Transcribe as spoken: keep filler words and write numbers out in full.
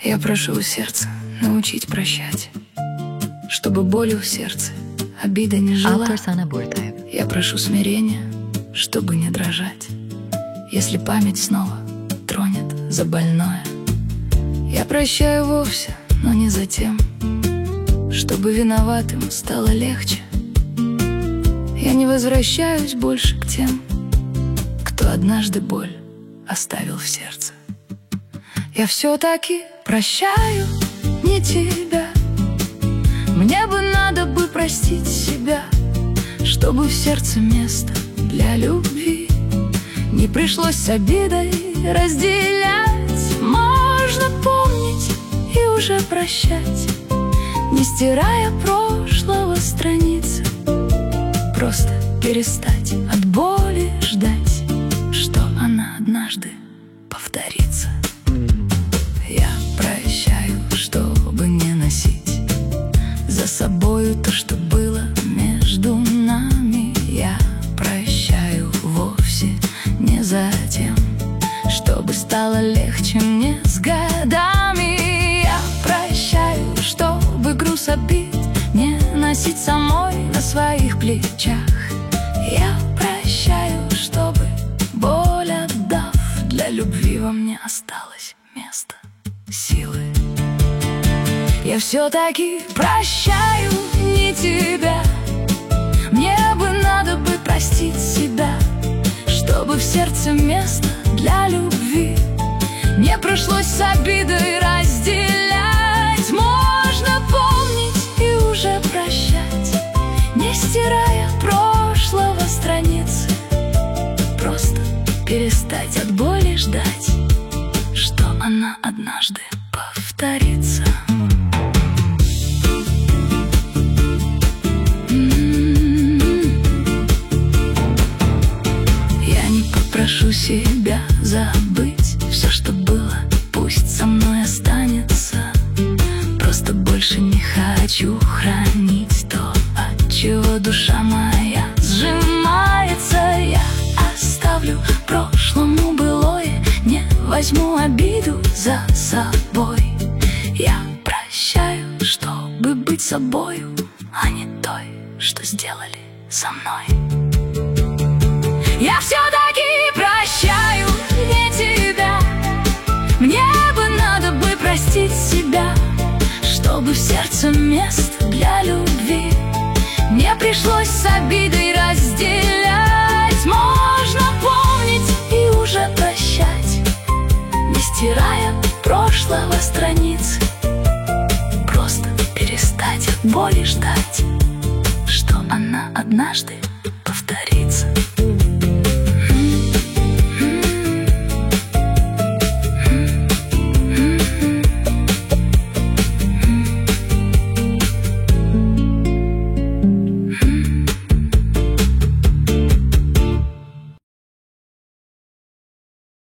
Я прошу у сердца научить прощать, чтобы болью в сердце обида не жила. Я прошу смирения, чтобы не дрожать, если память снова тронет за больное. Я прощаю вовсе, но не за тем, чтобы виноватым стало легче. Я не возвращаюсь больше к тем, кто однажды боль оставил в сердце. Я все-таки прощаю не тебя. Мне бы надо бы простить себя, чтобы в сердце место для любви не пришлось с обидой разделять. Можно помнить и уже прощать, не стирая прошлого страницы. Просто перестать от боли ждать, что она однажды повторится. Я прощаю, чтобы не носить за собою то, что было между нами. Я прощаю вовсе не за тем, чтобы стало легче мне с годами. Я прощаю, чтобы груз обид не носить самой на своих плечах. Я прощаю, чтобы боль отдав, для любви во мне осталось место, силы. Я все-таки прощаю не тебя. Мне бы надо бы простить себя, чтобы в сердце место для любви не пришлось с обидой разделять. Можно помнить и уже прощать, не стирая прошлого страницы. Просто перестать от боли ждать, что она однажды повторится. Я не попрошу себя забыть все, что было, пусть со мной останется. Просто больше не хочу хранить то, от чего душа моя сжимается. Я оставлю прошлому былое, не возьму обиду за собой. Я прощаю, чтобы быть собою, а не той, что сделали со мной. Я все-таки прощаю не тебя. Мне бы надо бы простить себя, чтобы в сердце мест для любви не пришлось с обидой разделять. Можно помнить и уже прощать, не стирая прошлого страницы. Просто перестать от боли ждать, что она однажды